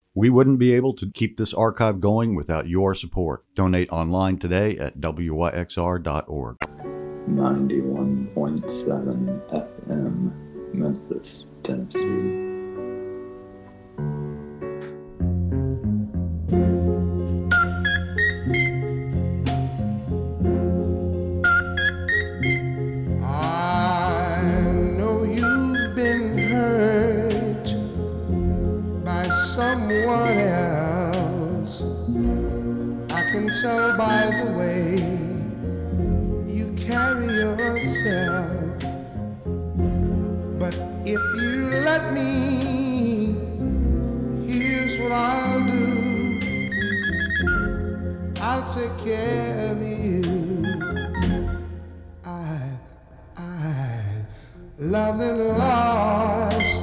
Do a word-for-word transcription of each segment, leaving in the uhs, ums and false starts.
We wouldn't be able to keep this archive going without your support. Donate online today at W Y X R dot org. ninety-one point seven F M, Memphis, Tennessee. Someone else, I can tell by the way you carry yourself. But if you let me, here's what I'll do. I'll take care of you. I, I, loved and lost,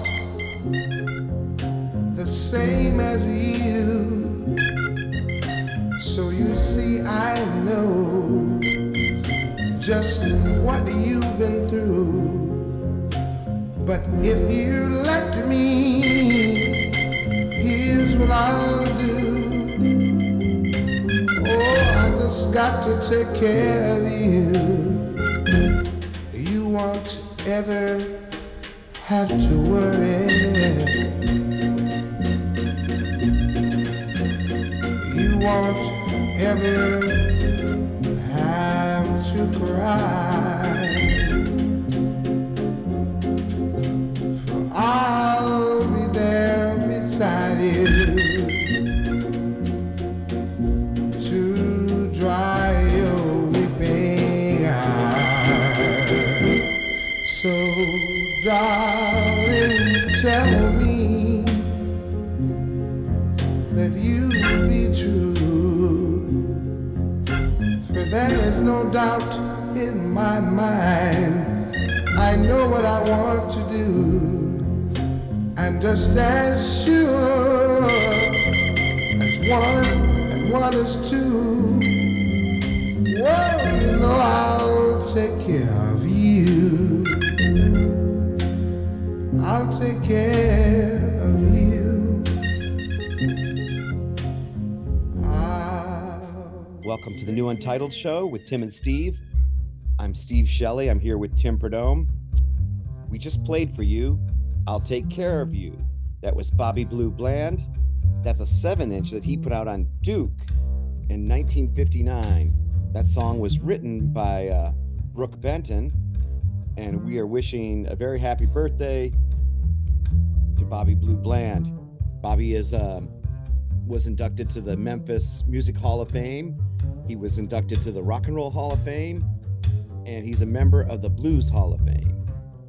same as you. So you see, I know just what you've been through. But if you let me, here's what I'll do. Oh, I just got to take care of you. You won't ever have to worry. You won't ever have to cry, for I'll be there beside you to dry your weeping eyes. So, darling, tell me that you be true, for there is no doubt in my mind. I know what I want to do, and just as sure as one and one is two, well, you know I'll take care of you. I'll take care of you. Welcome to the new Untitled Show with Tim and Steve. I'm Steve Shelley. I'm here with Tim Perdome. We just played for you I'll Take Care of You. That was Bobby Blue Bland. That's a seven inch that he put out on Duke in nineteen fifty-nine. That song was written by uh, Brooke Benton, and we are wishing a very happy birthday to Bobby Blue Bland. Bobby is um, was inducted to the Memphis Music Hall of Fame. He was inducted to the Rock and Roll Hall of Fame, and he's a member of the Blues Hall of Fame.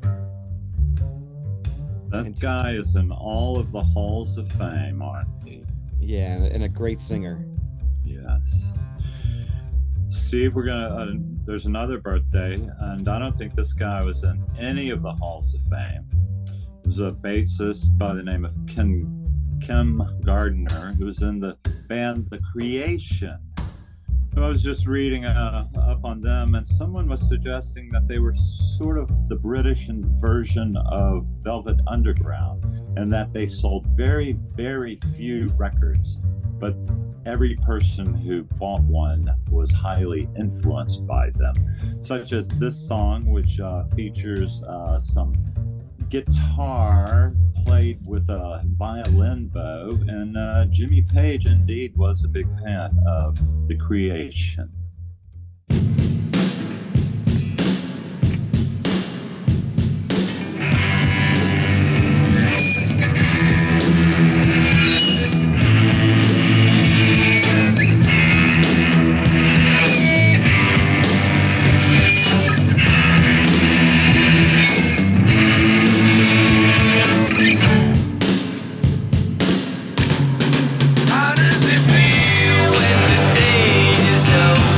That and, guy is in all of the halls of fame, aren't he? Yeah, and a great singer. Yes. Steve, we're gonna. Uh, there's another birthday, and I don't think this guy was in any of the halls of fame. There's a bassist by the name of Ken, Kim Gardner, who was in the band The Creation. I was just reading uh, up on them, and someone was suggesting that they were sort of the British version of Velvet Underground, and that they sold very, very few records, but every person who bought one was highly influenced by them, such as this song, which uh, features uh, some guitar played with a violin bow, and uh, Jimmy Page indeed was a big fan of The Creation. How does it feel when the day is over?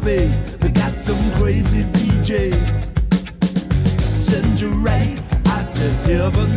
Bay. They got some crazy D J. Send you right out to heaven.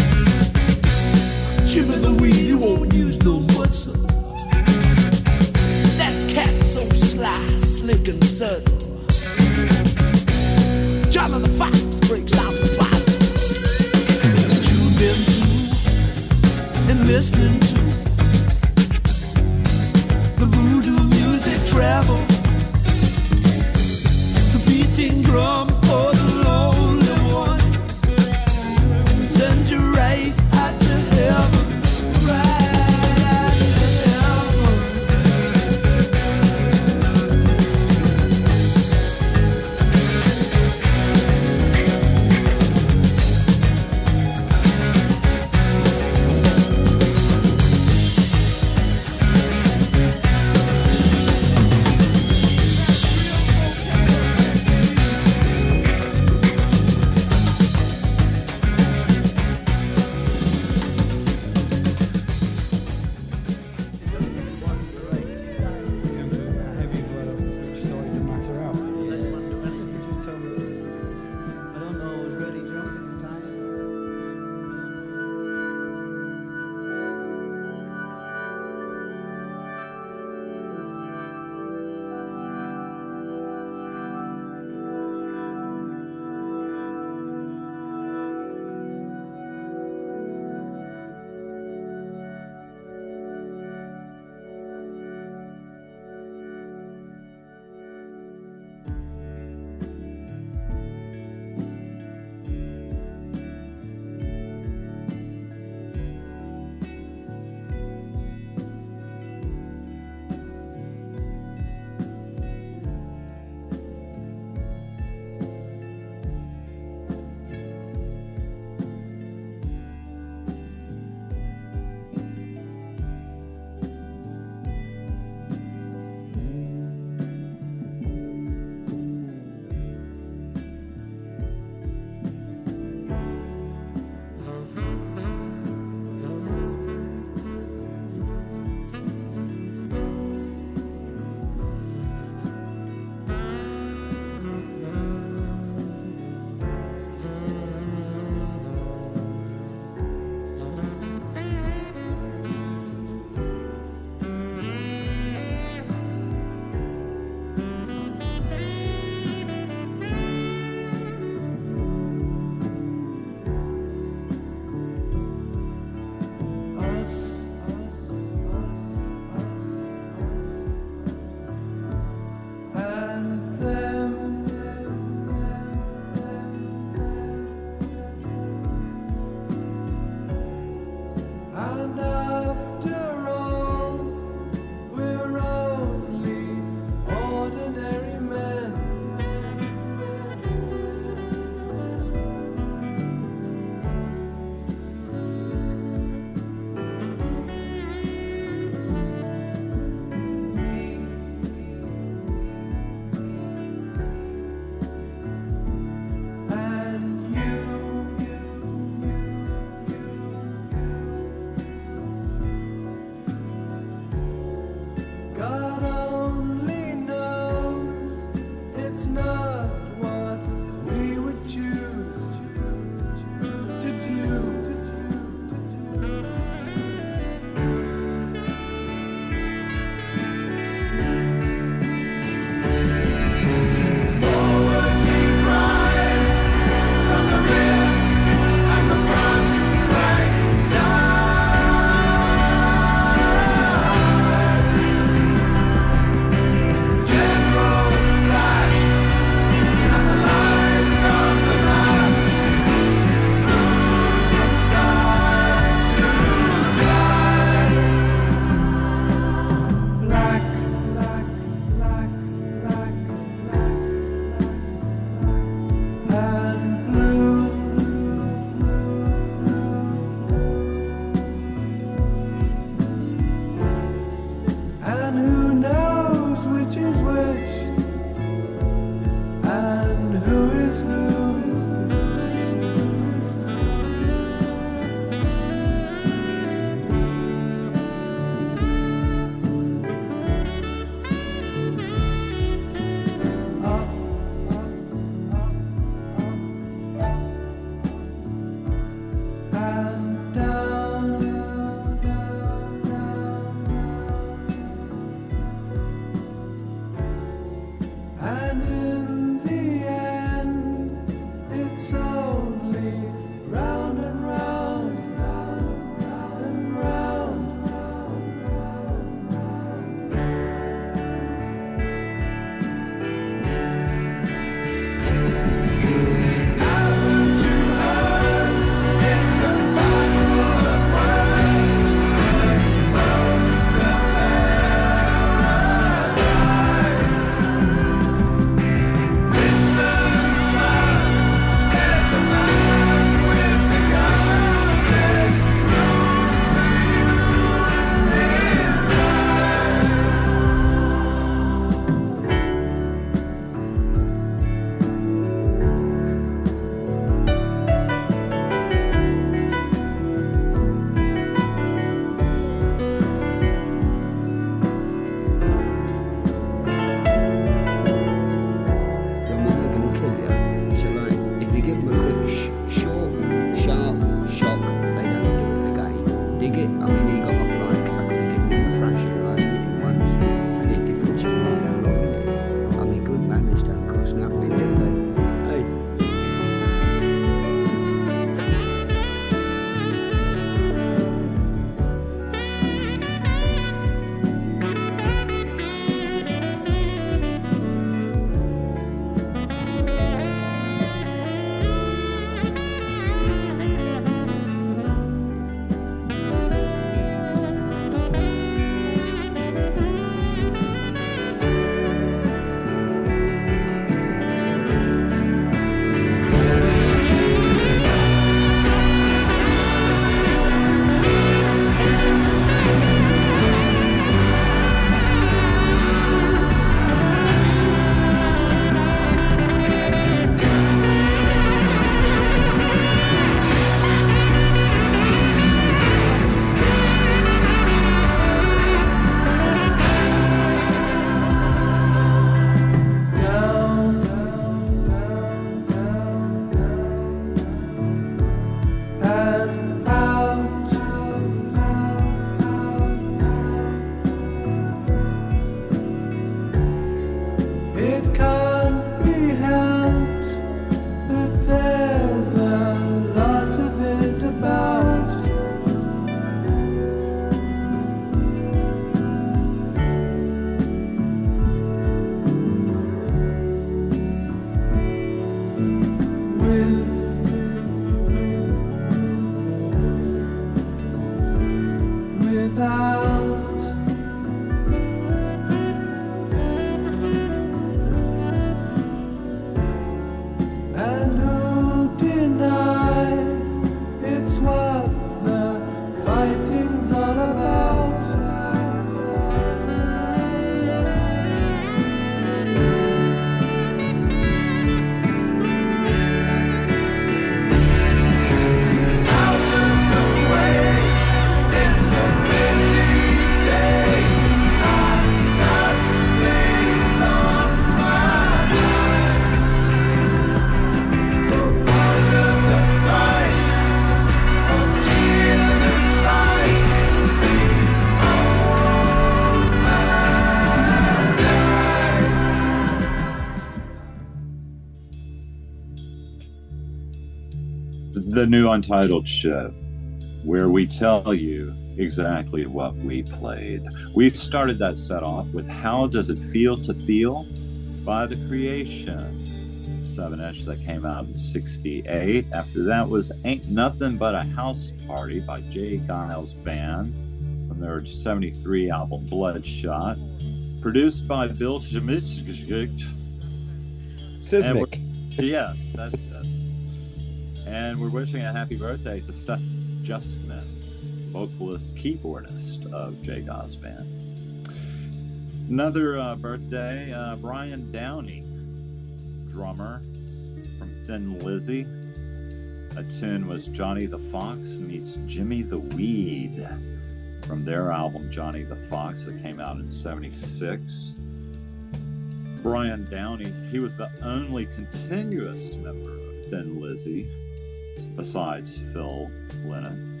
the new Untitled Show, where we tell you exactly what we played. We started that set off with How Does It Feel to Feel by The Creation, seven inch that came out in sixty-eight. After that was Ain't Nothing But a House Party by Jay Giles Band from their seventy-three album Bloodshot, produced by Bill Szymczyk. Sismic. Yes, that's it. And we're wishing a happy birthday to Seth Justman, vocalist, keyboardist of Jay Giles Band. Another uh, birthday, uh, Brian Downey, drummer from Thin Lizzy. A tune was Johnny the Fox meets Jimmy the Weed from their album Johnny the Fox that came out in seventy-six. Brian Downey, he was the only continuous member of Thin Lizzy besides Phil Lynott.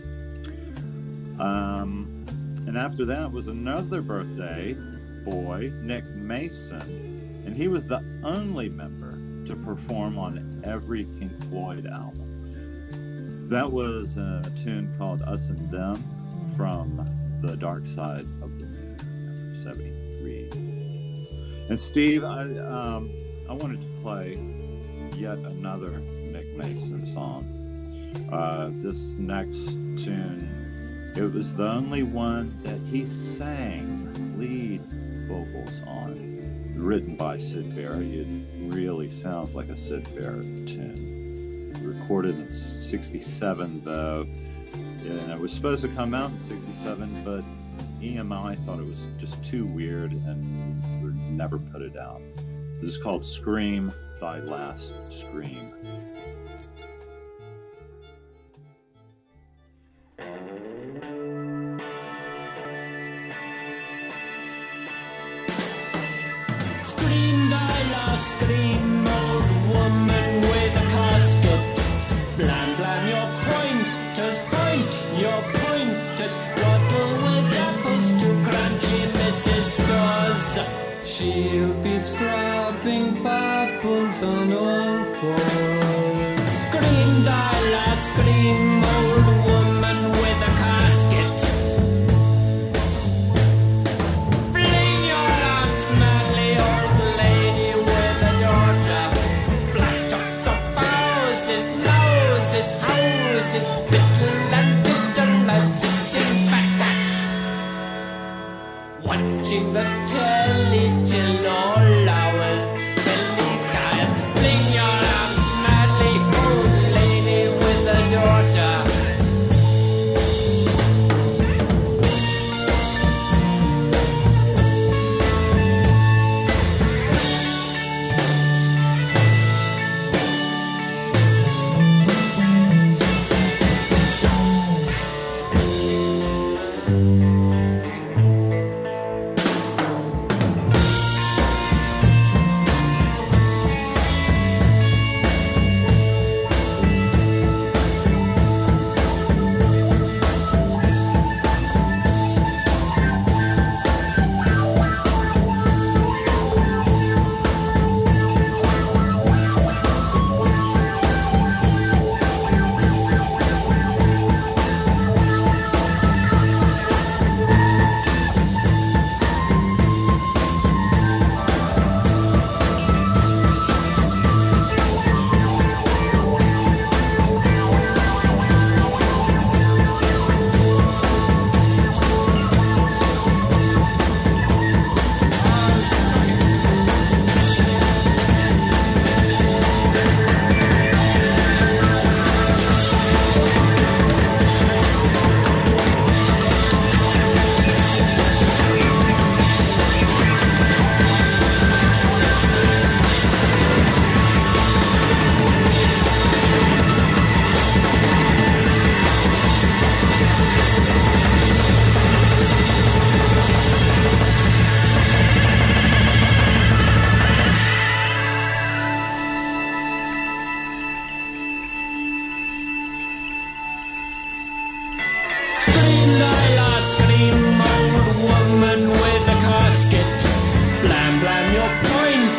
Um, and after that was another birthday boy, Nick Mason, and he was the only member to perform on every Pink Floyd album. That was a tune called Us and Them from The Dark Side of the Moon from seventy-three. And Steve, I um, I wanted to play yet another Nick Mason song. Uh, this next tune, it was the only one that he sang lead vocals on, written by Syd Barrett. It really sounds like a Syd Barrett tune. Recorded in sixty-seven, though, and it was supposed to come out in sixty-seven, but E M I thought it was just too weird and never put it out. This is called Scream, Thy Last Scream. Scream, thy last scream, old woman with a casket. Blam, blam, your pointers point, your pointers waddle with apples to crunchy Missus Stores. She'll be scrubbing purples on all fours. Scream, thy last scream, old woman with a casket. Fling your arms madly, old lady with a daughter. Flat tops of houses, blouses, houses, little and diddle, sitting fat at. Watching the telly till all hours, telly tires. Fling your arms madly, old lady with a daughter.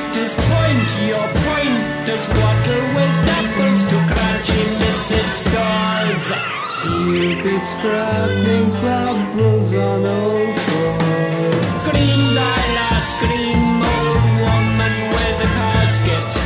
Your pointers waddle with apples to crunchy Missus Stars. She'll be scrapping bubbles on old floor. Scream, Delilah, scream, old woman with a casket.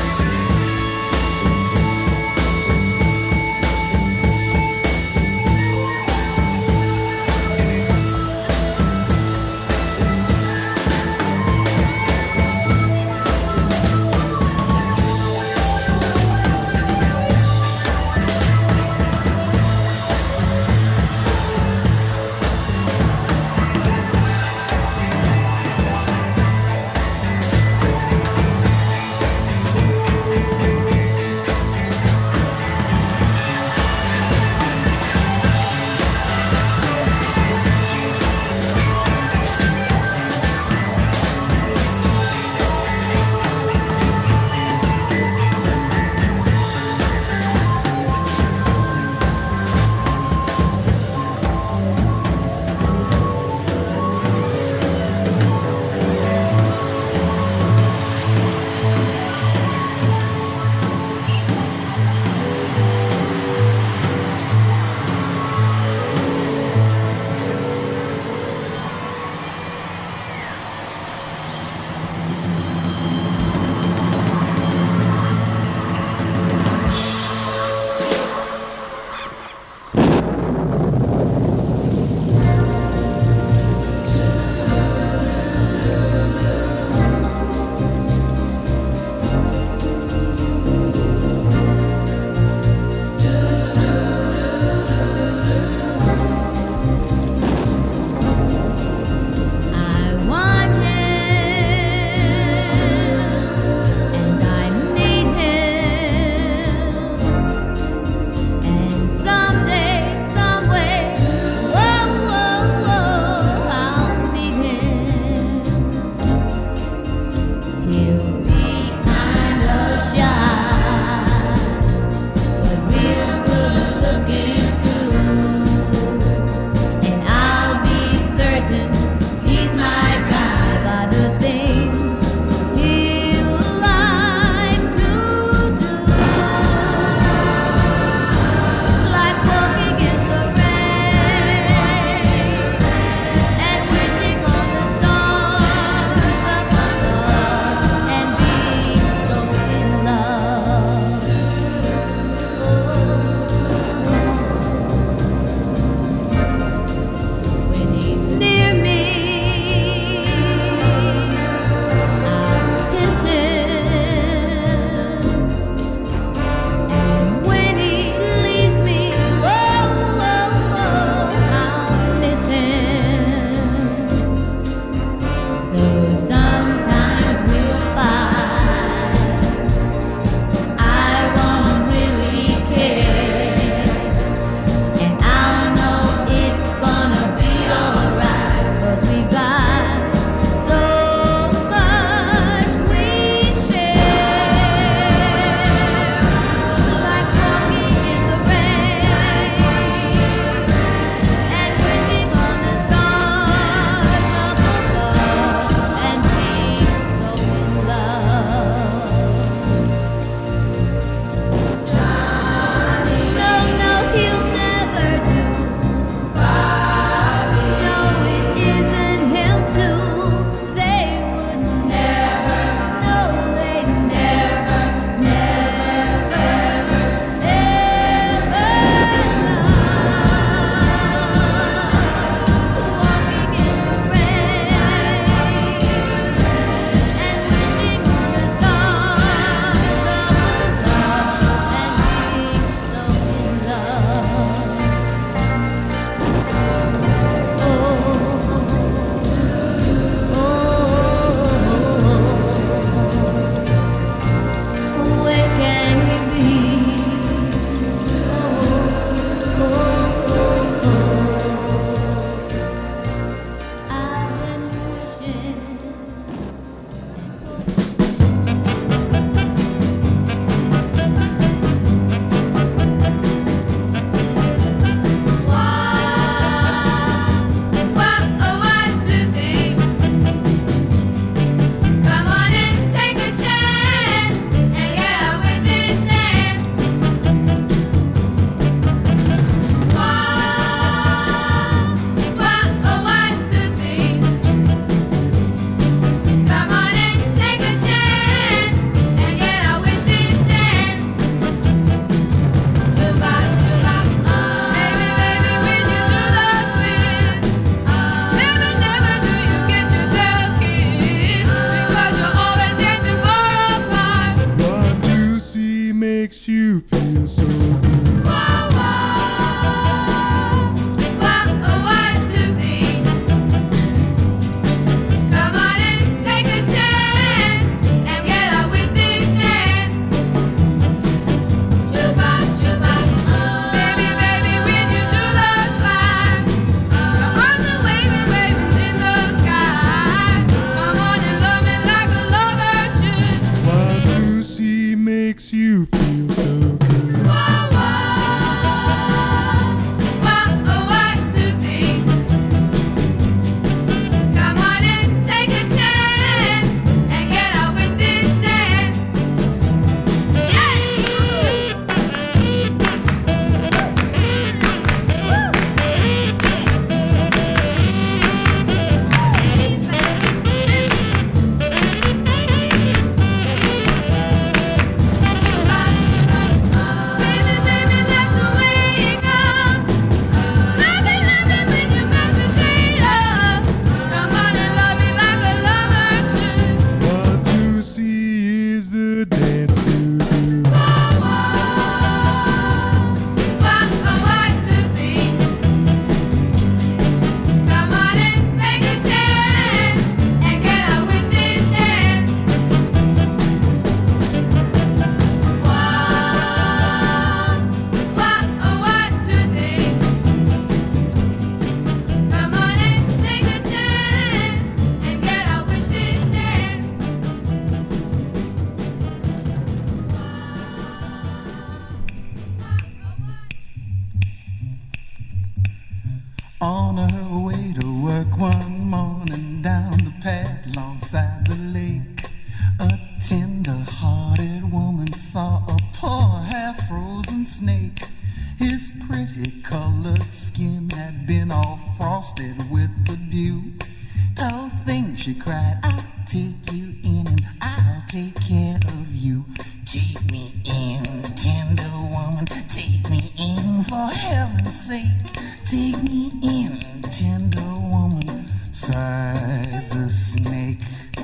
On her way to work one morning down the path alongside the lake, a tender-hearted woman saw a poor half-frozen snake. His pretty colored skin had been all frosted with the dew. Oh, thing, she cried, I'll take you in and I'll take care of you. Take me in, tender woman, take me in, for heaven's sake. Take me in, tender woman, sighed the snake.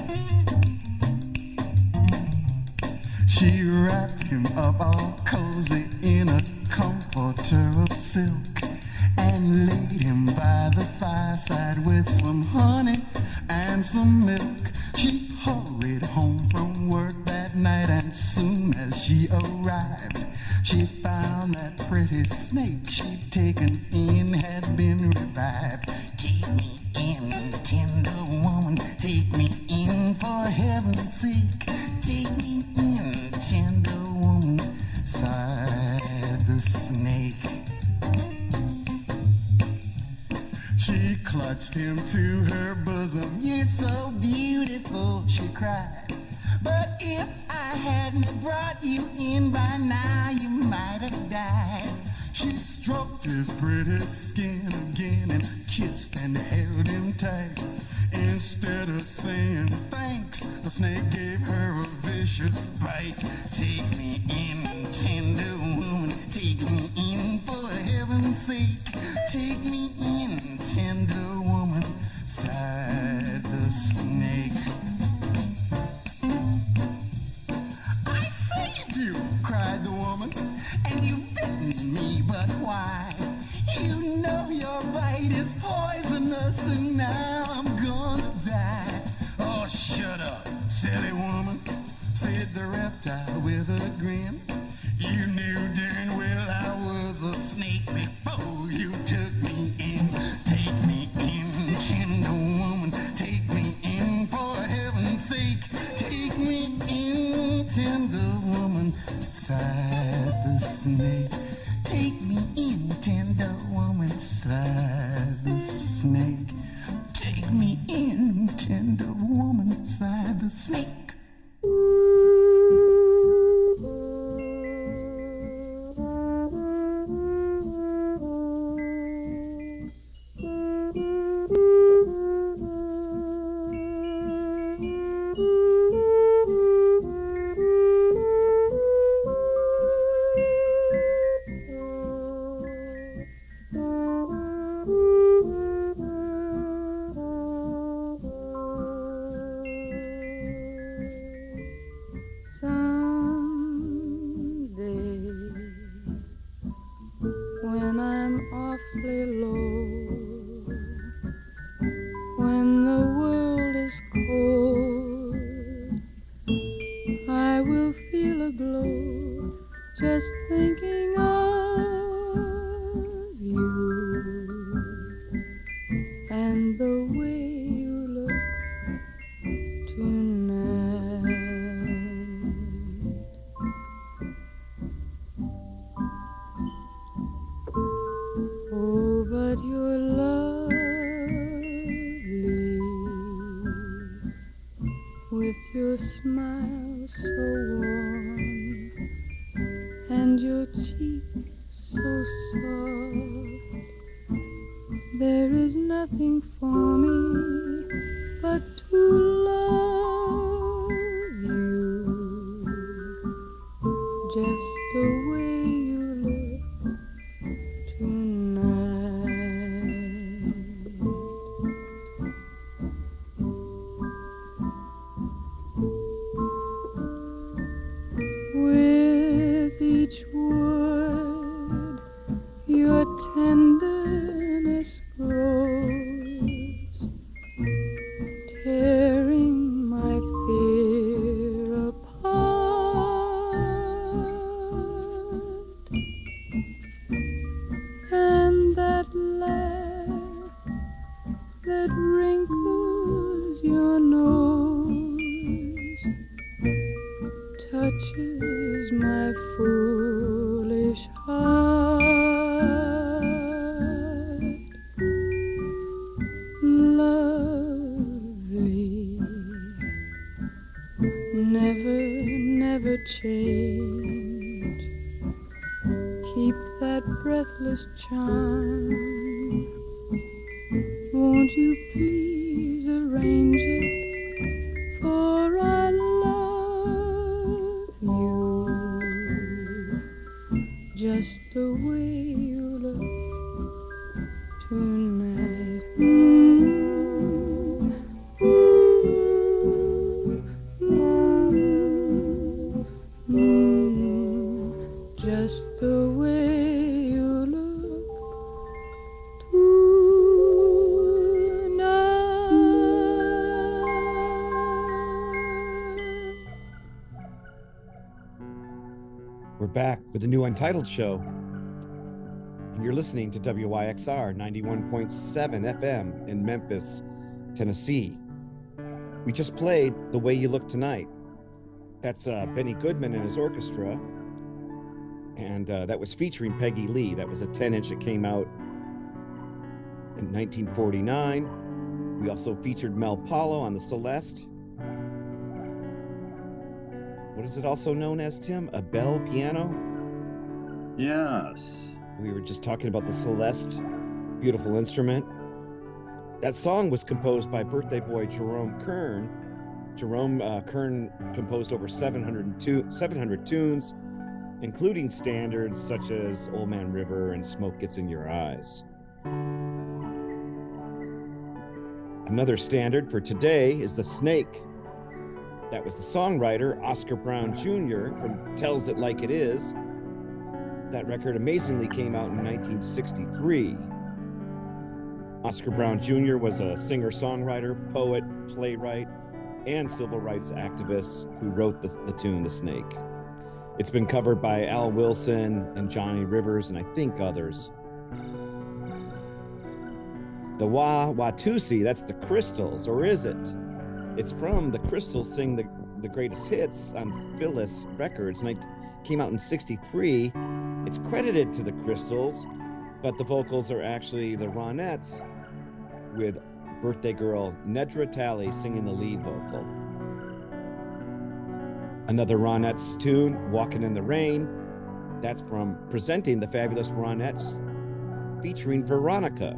She wrapped him up all cozy in a comforter of silk and laid him by the fireside with some honey and some milk. She hurried home from work that night, and soon as she arrived, she found that pretty snake she'd taken in had been revived. Take me in, tender woman, take me in, for heaven's sake. Take me in, tender woman, sighed the snake. She clutched him to her bosom. You're so beautiful, she cried. But if I hadn't brought you in by now, you might have died. She stroked his pretty skin again and kissed and held him tight. Instead of saying thanks, the snake gave her a vicious bite. Take me in, tender woman, take me in, for heaven's sake. Take me in, tender woman, sighed the snake. I saved you, cried the woman, and you've bitten me, but why? You know your bite is poisonous, and now I'm gonna die. Oh, shut up, silly woman, said the reptile with a grin. You knew darn well I was a snake before you took me in. Take me in, tender woman, take me in, for heaven's sake. Take me in, tender woman, sighed the snake. Take me in, tender woman, sighed the snake. Take me in, tender woman, sighed the snake. endless charm. Won't you please arrange it, for I love you just the way you look tonight. Mm-hmm. Just the way you look tonight. We're back with the new Untitled Show, and you're listening to W Y X R ninety-one point seven F M in Memphis, Tennessee. We just played The Way You Look Tonight. That's uh, Benny Goodman and his orchestra. And uh, that was featuring Peggy Lee. That was a ten inch that came out in nineteen forty-nine. We also featured Mel Paulo on the Celeste. What is it also known as, Tim? A bell piano? Yes. We were just talking about the Celeste, beautiful instrument. That song was composed by birthday boy Jerome Kern. Jerome uh, Kern composed over seven hundred, two, seven hundred tunes, including standards such as Old Man River and Smoke Gets in Your Eyes. Another standard for today is The Snake. That was the songwriter Oscar Brown Junior from Tells It Like It Is. That record amazingly came out in nineteen sixty-three. Oscar Brown Junior was a singer-songwriter, poet, playwright, and civil rights activist who wrote the, the tune The Snake. It's been covered by Al Wilson and Johnny Rivers and I think others. The Wah Watusi, that's the Crystals, or is it? It's from the Crystals Sing the, the Greatest Hits on Phyllis Records, and it came out in sixty-three. It's credited to the Crystals, but the vocals are actually the Ronettes, with birthday girl Nedra Talley singing the lead vocal. Another Ronettes tune, Walking in the Rain, that's from Presenting the Fabulous Ronettes, featuring Veronica.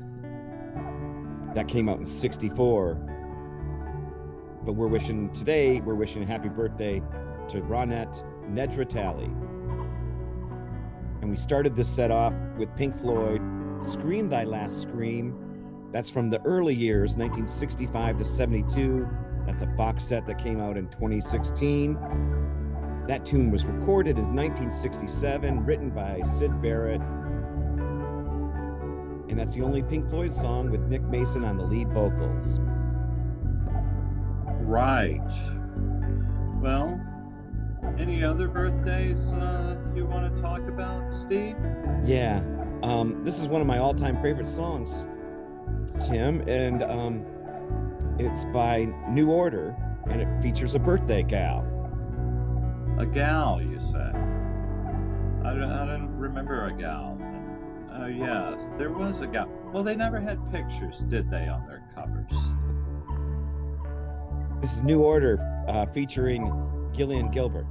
That came out in sixty-four. But we're wishing today, we're wishing a happy birthday to Ronette Nedra Talley. And we started this set off with Pink Floyd, Scream Thy Last Scream. That's from the early years, nineteen sixty-five to seventy-two. That's a box set that came out in twenty sixteen. That tune was recorded in nineteen sixty-seven, written by Syd Barrett. And that's the only Pink Floyd song with Nick Mason on the lead vocals. Right. Well, any other birthdays uh, you want to talk about, Steve? Yeah. Um, this is one of my all-time favorite songs, Tim, and um, it's by New Order, and it features a birthday gal. A gal, you said? I don't, I don't remember a gal. Oh, uh, yeah, there was a gal. Well, they never had pictures, did they, on their covers? This is New Order uh, featuring Gillian Gilbert.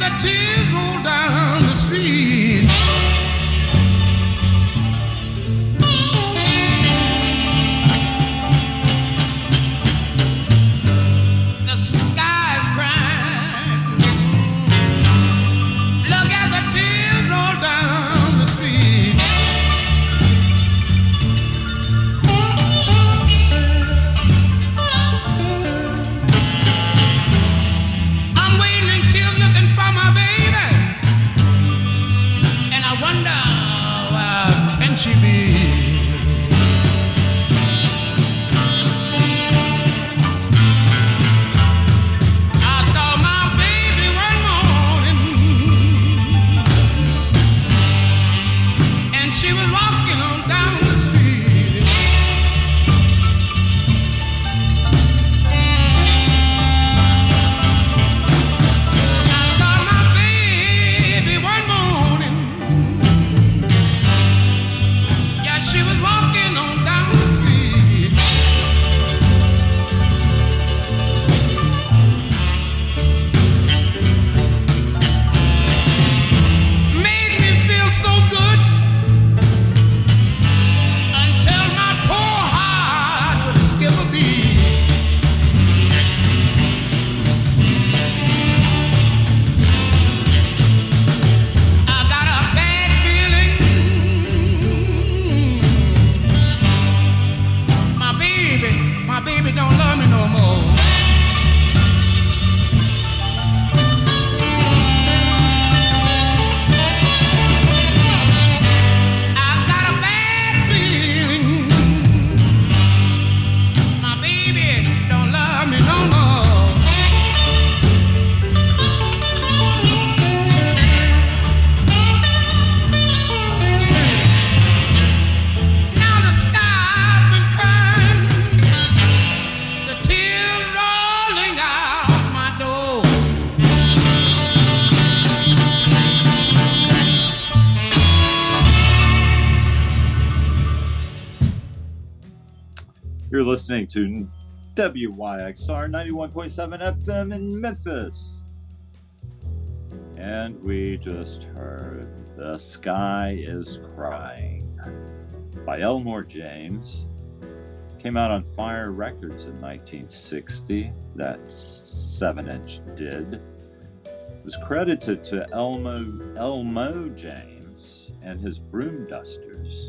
the tears roll down the street. The sky's crying. Look at the tears roll down the street. I'm waiting until looking for my baby, and I wonder where can she be? I saw my baby one morning, and she was walking on down the street. I saw my baby one morning. Yeah, she was walking on down the street. Made me feel so good until my poor heart would skip a beat. I got a bad feeling. My baby, my baby don't love me no more. I got a bad feeling. My baby don't love me no more. Now the sky's been crying, the tears rolling out my door. You're listening to W Y X R ninety-one point seven F M in Memphis. And we just heard The Sky is Crying by Elmore James. Came out on Fire Records in nineteen sixty. That seven inch did. It was credited to Elmo, Elmo James and his Broom Dusters.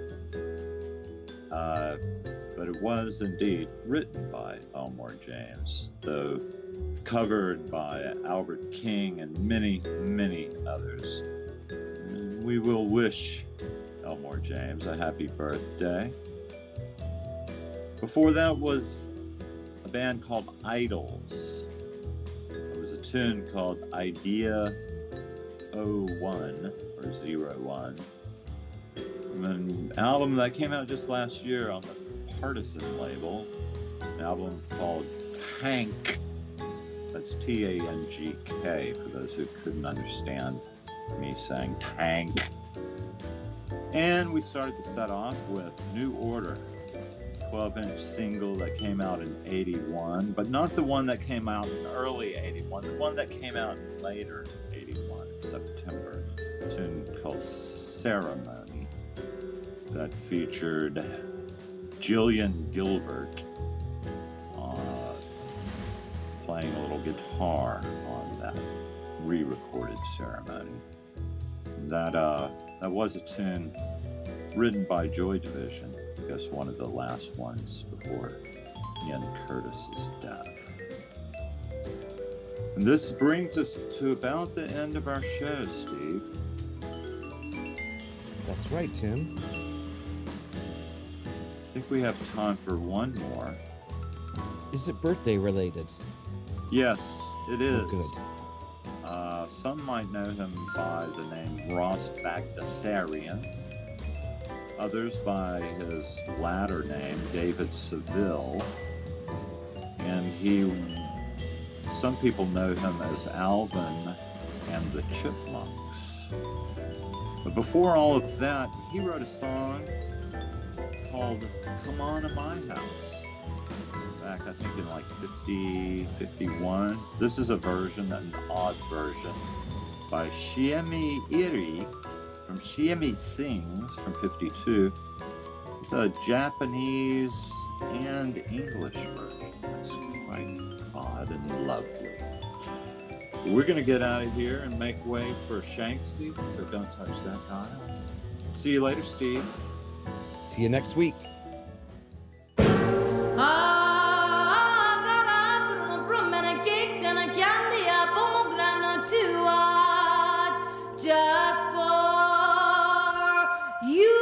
Uh, but it was indeed written by Elmore James, though covered by Albert King and many, many others. And we will wish Elmore James a happy birthday. Before that was a band called Idols. There was a tune called Idea oh one or zero one. An album that came out just last year on the Partisan label, an album called Tank. That's T A N G K, for those who couldn't understand me saying tank. And we started the set off with New Order, twelve inch single that came out in eighty-one, but not the one that came out in early eighty-one, the one that came out later in eighty-one, in September, a tune called Ceremony that featured Jillian Gilbert uh, playing a little guitar on that re-recorded Ceremony. That uh, that was a tune written by Joy Division, I guess one of the last ones before Ian Curtis's death. And this brings us to about the end of our show, Steve. That's right, Tim. I think we have time for one more. Is it birthday related? Yes, it is. Oh, good. Uh, some might know him by the name Ross Bagdasarian. Others by his latter name, David Seville. And he, some people know him as Alvin and the Chipmunks. But before all of that, he wrote a song called Come On to My House. back, I think in like fifty, fifty-one. This is a version, an odd version, by Shiemi Iri from Shiemi Sings from fifty-two. It's a Japanese and English version. That's quite odd and lovely. We're going to get out of here and make way for Shanksy, so don't touch that dial. See you later, Steve. See you next week. Just for you.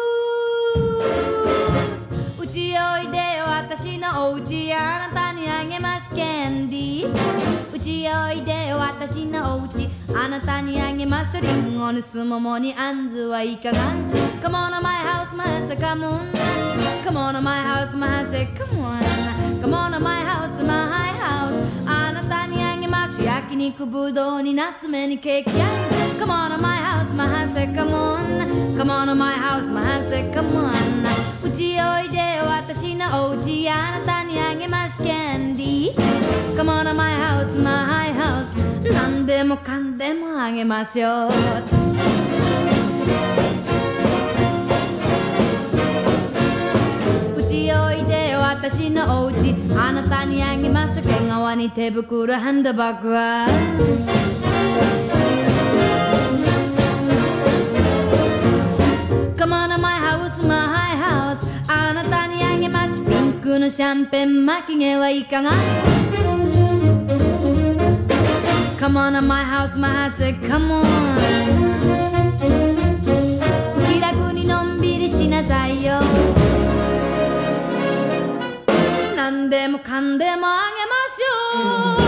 うちおいでよ私のおうちあなたにあげますキャンディー。うちおいでよ私のおうちあなたにあげますリンゴのすももにあんずはいかが Come on to my house my house come on Come on to my house my house come on Come on to my house my house あなたにあげます焼肉ぶどうに夏目にケーキや Come on to my house my house come on Come on to my house my house come on うちおいでよ私のおうちあなたにあげますキャンディー Come on to my house my house 何でもかんでもあげましょううちおいでよ私のおうちあなたにあげます毛皮に手袋ハンドバッグは Come on to my house my house あなたにあげますピンクのシャンペン巻き毛はいかが Come on to my house my house come on 気楽にのんびりしなさいよ何でもかんでもあげましょう